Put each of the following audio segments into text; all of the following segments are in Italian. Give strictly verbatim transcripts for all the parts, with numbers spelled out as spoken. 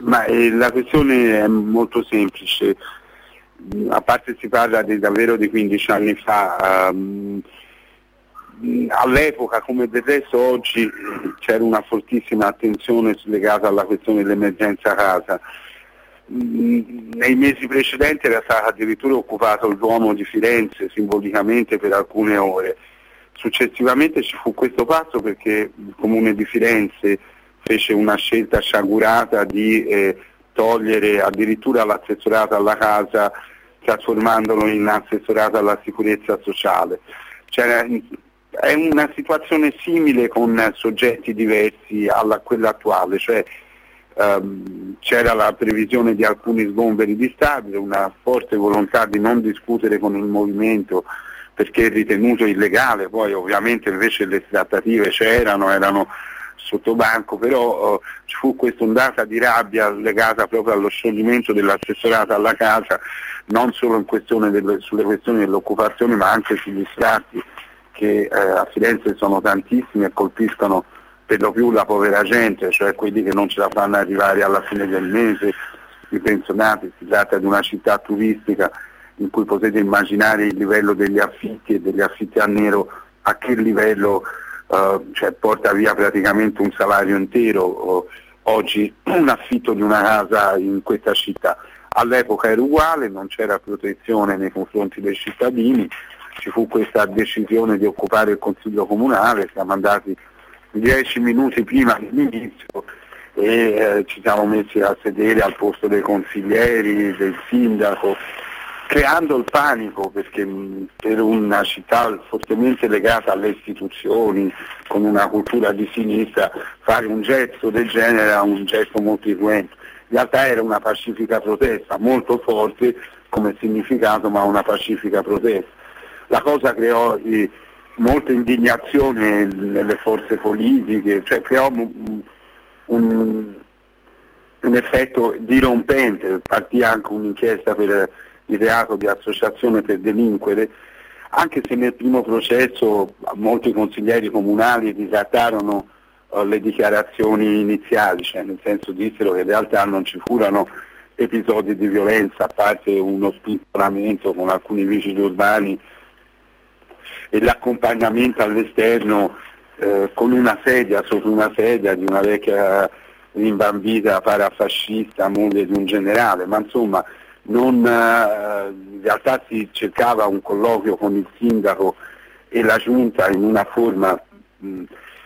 Ma eh, la questione è molto semplice, a parte si parla di, davvero di quindici anni fa, um, all'epoca come del resto oggi c'era una fortissima attenzione legata alla questione dell'emergenza casa. Nei mesi precedenti era stato addirittura occupato il Duomo di Firenze simbolicamente per alcune ore. Successivamente ci fu questo passo perché il Comune di Firenze fece una scelta sciagurata di eh, togliere addirittura l'assessorato alla casa, trasformandolo in assessorato alla sicurezza sociale. C'era, è una situazione simile con soggetti diversi a quella attuale, cioè Um, c'era la previsione di alcuni sgomberi di stabile, una forte volontà di non discutere con il movimento perché ritenuto illegale, poi ovviamente invece le trattative c'erano, erano sotto banco, però uh, ci fu questa ondata di rabbia legata proprio allo scioglimento dell'assessorato alla casa, non solo in questione delle, sulle questioni dell'occupazione ma anche sugli sfratti che eh, a Firenze sono tantissimi e colpiscono per lo più la povera gente, cioè quelli che non ce la fanno arrivare alla fine del mese, i pensionati. Si tratta di una città turistica in cui potete immaginare il livello degli affitti e degli affitti a nero a che livello eh, cioè porta via praticamente un salario intero oggi un affitto di una casa in questa città. All'epoca era uguale, non c'era protezione nei confronti dei cittadini, ci fu questa decisione di occupare il Consiglio Comunale, siamo andati dieci minuti prima dell'inizio e eh, ci siamo messi a sedere al posto dei consiglieri, del sindaco, creando il panico perché mh, per una città fortemente legata alle istituzioni, con una cultura di sinistra, fare un gesto del genere era un gesto molto irruento. In realtà era una pacifica protesta, molto forte come significato, ma una pacifica protesta. La cosa creò i, molta indignazione nelle forze politiche, cioè creò un, un, un effetto dirompente, partì anche un'inchiesta per il reato di associazione per delinquere, anche se nel primo processo molti consiglieri comunali ritrattarono uh, le dichiarazioni iniziali, cioè nel senso dissero che in realtà non ci furono episodi di violenza, a parte uno spintolamento con alcuni vigili urbani e l'accompagnamento all'esterno eh, con una sedia, sopra una sedia di una vecchia rimbambita parafascista, moglie di un generale, ma insomma non, eh, in realtà si cercava un colloquio con il sindaco e la giunta in una forma mh,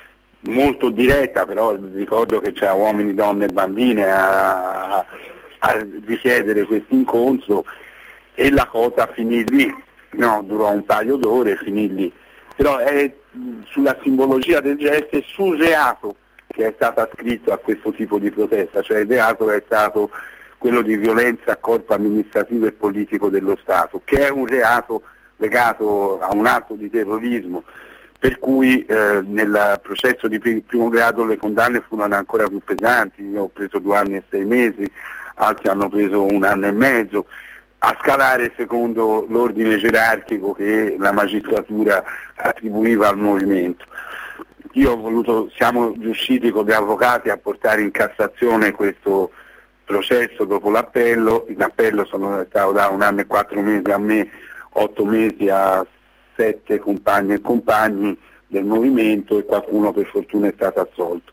molto diretta, però ricordo che c'era uomini, donne e bambine a, a, a richiedere questo incontro e la cosa finì lì. No, durò un paio d'ore e finì lì. Però è sulla simbologia del gesto e sul reato che è stato ascritto a questo tipo di protesta, cioè il reato è stato quello di violenza a corpo amministrativo e politico dello Stato, che è un reato legato a un atto di terrorismo, per cui eh, nel processo di primo grado le condanne furono ancora più pesanti. Io ho preso due anni e sei mesi, altri hanno preso un anno e mezzo, a scalare secondo l'ordine gerarchico che la magistratura attribuiva al movimento. Io ho voluto, siamo riusciti con gli avvocati a portare in Cassazione questo processo dopo l'appello. In appello sono stato da un anno e quattro mesi a me, otto mesi a sette compagni e compagni del movimento e qualcuno per fortuna è stato assolto.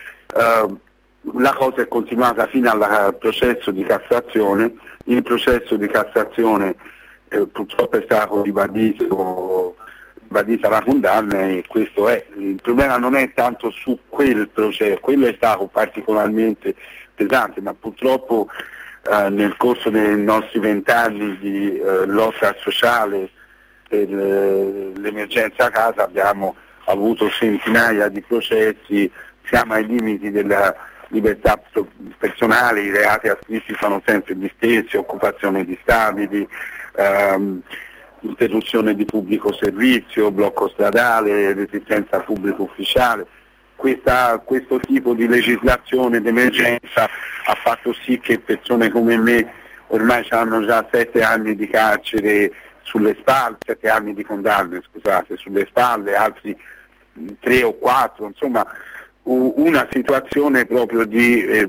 Uh, la cosa è continuata fino al processo di Cassazione. Il processo di Cassazione eh, purtroppo è stato ribadito, ribadita la condanna e questo è. Il problema non è tanto su quel processo, quello è stato particolarmente pesante, ma purtroppo eh, nel corso dei nostri vent'anni di eh, lotta sociale per eh, l'emergenza casa abbiamo avuto centinaia di processi, siamo ai limiti della libertà personale, i reati ascritti sono sempre gli stessi: occupazione di stabili, ehm, interruzione di pubblico servizio, blocco stradale, resistenza pubblico ufficiale. Questa, questo tipo di legislazione d'emergenza ha fatto sì che persone come me ormai hanno già sette anni di carcere sulle spalle, sette anni di condanne, scusate, sulle spalle, altri tre o quattro, insomma una situazione proprio di eh,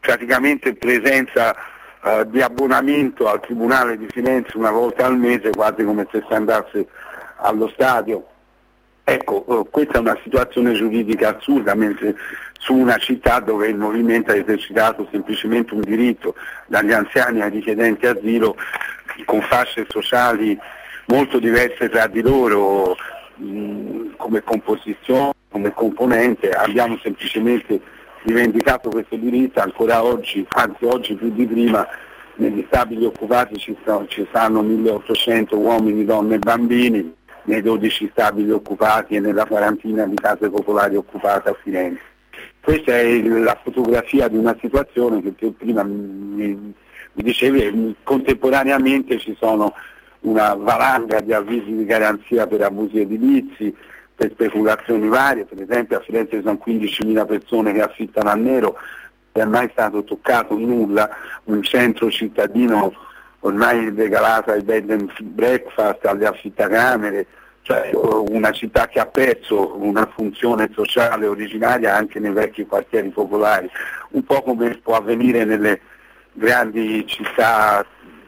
praticamente presenza uh, di abbonamento al Tribunale di Firenze una volta al mese, quasi come se si andasse allo stadio. Ecco, uh, questa è una situazione giuridica assurda, mentre su una città dove il movimento ha esercitato semplicemente un diritto, dagli anziani ai richiedenti asilo, con fasce sociali molto diverse tra di loro, mh, come composizione, come componente, abbiamo semplicemente rivendicato questo diritto. Ancora oggi, anzi oggi più di prima, negli stabili occupati ci, sono, ci stanno milleottocento uomini, donne e bambini, nei dodici stabili occupati e nella quarantina di case popolari occupate a Firenze. Questa è la fotografia di una situazione che, che prima mi, mi dicevi, contemporaneamente ci sono una valanga di avvisi di garanzia per abusi edilizi, per speculazioni varie. Per esempio a Firenze ci sono quindicimila persone che affittano a nero, non è mai stato toccato nulla, un centro cittadino ormai regalato ai bed and breakfast, alle affittacamere, cioè una città che ha perso una funzione sociale originaria anche nei vecchi quartieri popolari, un po' come può avvenire nelle grandi città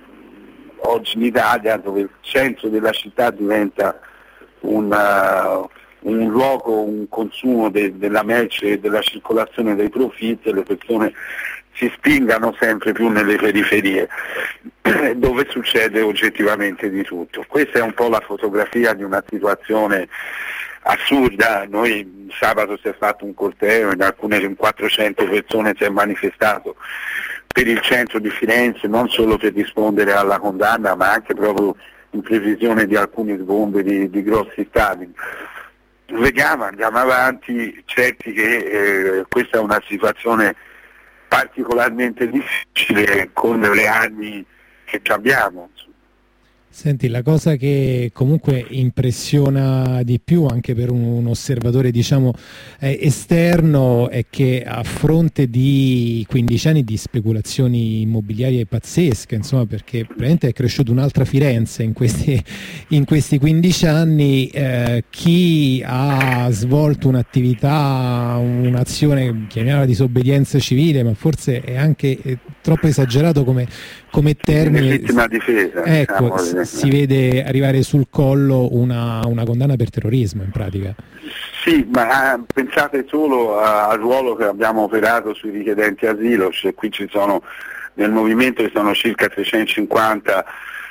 oggi in Italia, dove il centro della città diventa un, uh, un luogo, un consumo de- della merce e della circolazione dei profitti, e le persone si spingano sempre più nelle periferie, dove succede oggettivamente di tutto. Questa è un po' la fotografia di una situazione assurda. Noi sabato si è fatto un corteo, in alcune quattrocento persone si è manifestato per il centro di Firenze, non solo per rispondere alla condanna, ma anche proprio in previsione di alcuni sgomberi di grossi stadi. Vediamo, andiamo avanti, certi che eh, questa è una situazione particolarmente difficile con le armi che abbiamo. Senti, la cosa che comunque impressiona di più anche per un, un osservatore, diciamo, eh, esterno, è che a fronte di quindici anni di speculazioni immobiliarie pazzesche, insomma, perché praticamente è cresciuta un'altra Firenze in questi, in questi quindici anni, eh, chi ha svolto un'attività, un'azione, chiamiamola disobbedienza civile, ma forse è anche è troppo esagerato come, come termine. Legittima difesa. Ecco, Diciamo, si vede arrivare sul collo una, una condanna per terrorismo in pratica. Sì, ma pensate solo a, al ruolo che abbiamo operato sui richiedenti asilo, cioè qui ci sono, nel movimento ci sono circa trecentocinquanta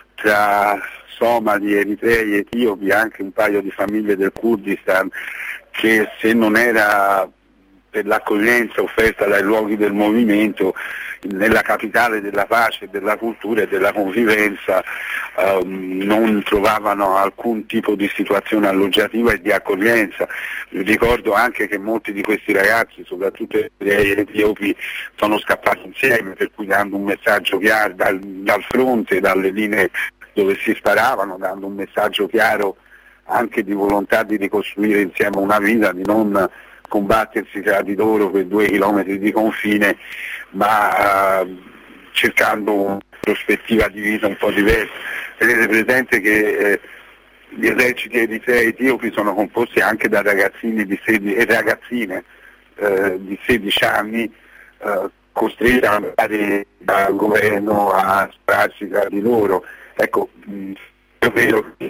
tra somali, eritrei, etiopi, anche un paio di famiglie del Kurdistan, che se non era per l'accoglienza offerta dai luoghi del movimento, nella capitale della pace, della cultura e della convivenza, ehm, non trovavano alcun tipo di situazione alloggiativa e di accoglienza. Ricordo anche che molti di questi ragazzi, soprattutto gli etiopi, sono scappati insieme, per cui dando un messaggio chiaro dal, dal fronte, dalle linee dove si sparavano, dando un messaggio chiaro anche di volontà di ricostruire insieme una vita, di non combattersi tra di loro per due chilometri di confine, ma uh, cercando una prospettiva di vita un po' diversa. Tenete presente che eh, gli eserciti eritrei etiopi sono composti anche da ragazzini di sedici, e ragazzine eh, di sedici anni, eh, costretti a andare dal governo a spararsi tra di loro. Ecco, mh, io vedo che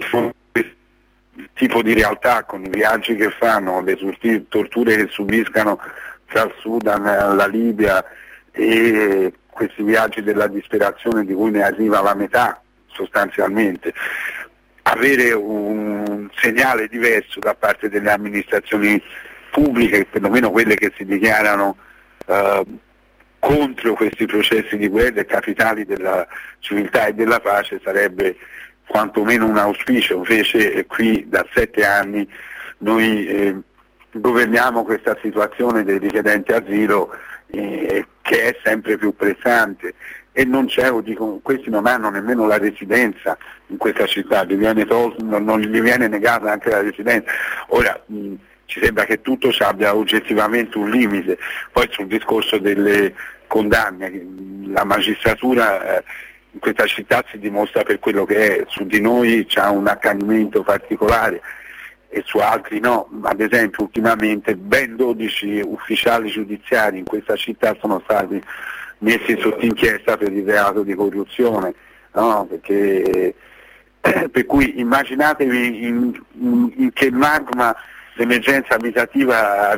il tipo di realtà, con i viaggi che fanno, le torture che subiscano tra il Sudan, la Libia, e questi viaggi della disperazione di cui ne arriva la metà sostanzialmente, avere un segnale diverso da parte delle amministrazioni pubbliche, perlomeno quelle che si dichiarano eh, contro questi processi di guerra e capitali della civiltà e della pace, sarebbe quantomeno un auspicio. Invece qui da sette anni noi eh, governiamo questa situazione dei richiedenti asilo eh, che è sempre più pressante, e non c'è, dico, questi non hanno nemmeno la residenza in questa città, gli viene tol- non, non gli viene negata anche la residenza. Ora mh, ci sembra che tutto abbia oggettivamente un limite. Poi sul discorso delle condanne, la magistratura eh, in questa città si dimostra per quello che è, su di noi c'è un accanimento particolare e su altri no. Ad esempio ultimamente ben dodici ufficiali giudiziari in questa città sono stati messi sotto inchiesta per il reato di corruzione, no? Perché, eh, per cui immaginatevi in, in, in che magma l'emergenza abitativa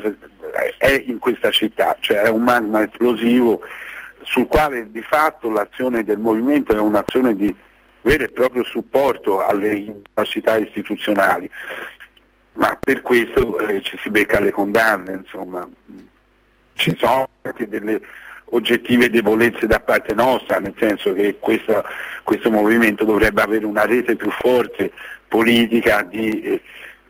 è in questa città, cioè è un magma esplosivo sul quale di fatto l'azione del movimento è un'azione di vero e proprio supporto alle incapacità istituzionali, ma per questo eh, ci si becca le condanne, insomma. Ci sono anche delle oggettive debolezze da parte nostra, nel senso che questa, questo movimento dovrebbe avere una rete più forte politica di eh,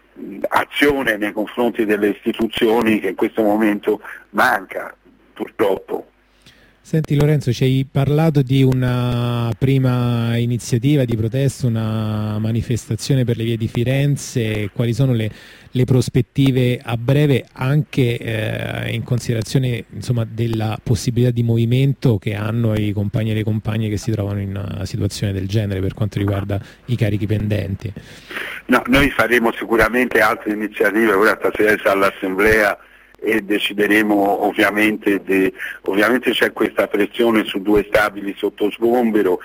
azione nei confronti delle istituzioni, che in questo momento manca, purtroppo. Senti Lorenzo, ci hai parlato di una prima iniziativa di protesta, una manifestazione per le vie di Firenze. Quali sono le, le prospettive a breve, anche eh, in considerazione, insomma, della possibilità di movimento che hanno i compagni e le compagne che si trovano in una situazione del genere per quanto riguarda i carichi pendenti? No, noi faremo sicuramente altre iniziative, ora stasera all'Assemblea e decideremo, ovviamente, de, ovviamente c'è questa pressione su due stabili sotto sgombero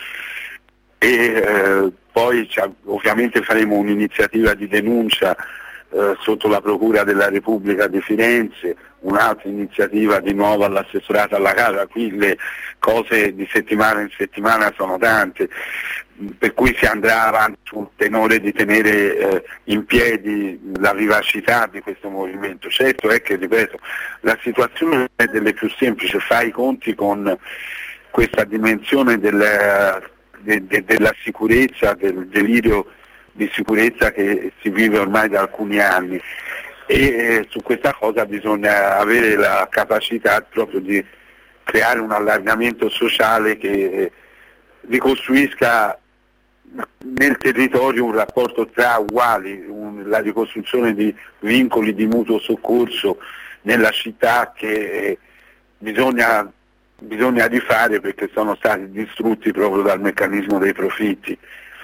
e eh, poi ovviamente faremo un'iniziativa di denuncia eh, sotto la Procura della Repubblica di Firenze, un'altra iniziativa di nuovo all'assessorato alla casa. Qui le cose di settimana in settimana sono tante, per cui si andrà avanti sul tenore di tenere eh, in piedi la vivacità di questo movimento. Certo è che, ripeto, la situazione è delle più semplici, fa i conti con questa dimensione del, de, de, della sicurezza, del delirio di sicurezza che si vive ormai da alcuni anni, e eh, su questa cosa bisogna avere la capacità proprio di creare un allargamento sociale che eh, ricostruisca nel territorio un rapporto tra uguali, un, la ricostruzione di vincoli di mutuo soccorso nella città che eh, bisogna, bisogna rifare, perché sono stati distrutti proprio dal meccanismo dei profitti.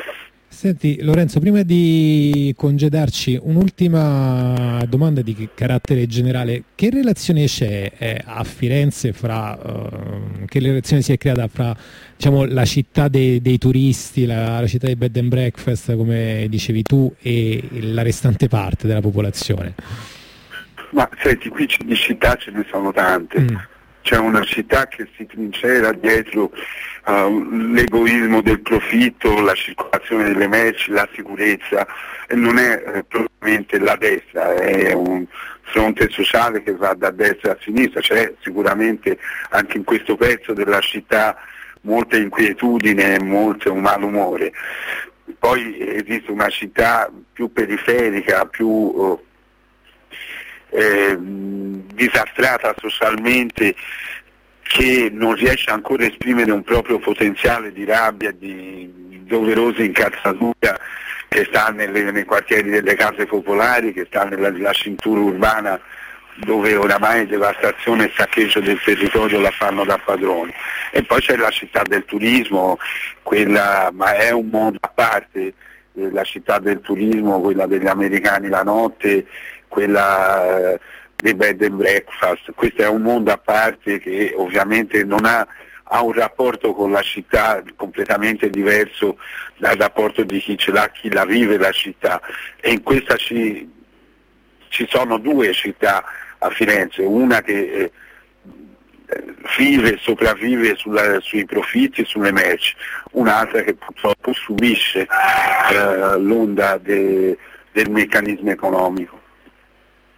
Senti Lorenzo, prima di congedarci, un'ultima domanda di carattere generale. Che relazione c'è eh, a Firenze fra, uh, che relazione si è creata fra, diciamo, la città dei, dei turisti, la, la città dei bed and breakfast, come dicevi tu, e la restante parte della popolazione? Ma senti, qui di città ce ne sono tante. Mm. C'è una città che si trincera dietro uh, l'egoismo del profitto, la circolazione delle merci, la sicurezza, e non è eh, propriamente la destra, è un fronte sociale che va da destra a sinistra. C'è sicuramente anche in questo pezzo della città molta inquietudine e molto malumore. Poi esiste una città più periferica, più uh, Eh, disastrata socialmente, che non riesce ancora a esprimere un proprio potenziale di rabbia, di doverosa incazzatura, che sta nelle, nei quartieri delle case popolari, che sta nella, nella cintura urbana, dove oramai devastazione e saccheggio del territorio la fanno da padroni. E poi c'è la città del turismo, quella, ma è un mondo a parte, eh, la città del turismo, quella degli americani la notte, quella dei bed and breakfast. Questo è un mondo a parte che ovviamente non ha, ha un rapporto con la città completamente diverso dal rapporto di chi ce l'ha, chi la vive la città, e in questa ci, ci sono due città a Firenze, una che eh, vive, sopravvive sulla, sui profitti e sulle merci, un'altra che purtroppo subisce eh, l'onda de, del meccanismo economico.